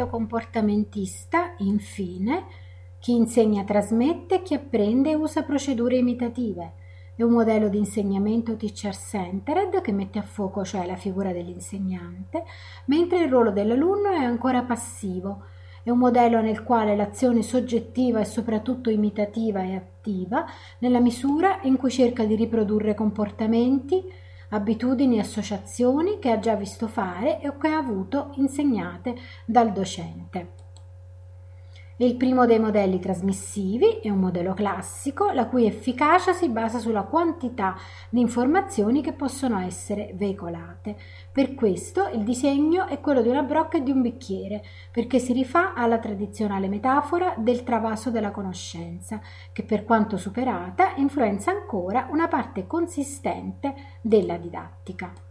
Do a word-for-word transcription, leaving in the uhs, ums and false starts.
modello comportamentista, infine, chi insegna trasmette, chi apprende usa procedure imitative. È un modello di insegnamento teacher-centered che mette a fuoco cioè la figura dell'insegnante, mentre il ruolo dell'alunno è ancora passivo. È un modello nel quale l'azione soggettiva è soprattutto imitativa e attiva, nella misura in cui cerca di riprodurre comportamenti, abitudini e associazioni che ha già visto fare o che ha avuto insegnate dal docente. Il primo dei modelli trasmissivi è un modello classico, la cui efficacia si basa sulla quantità di informazioni che possono essere veicolate. Per questo il disegno è quello di una brocca e di un bicchiere, perché si rifà alla tradizionale metafora del travaso della conoscenza, che per quanto superata influenza ancora una parte consistente della didattica.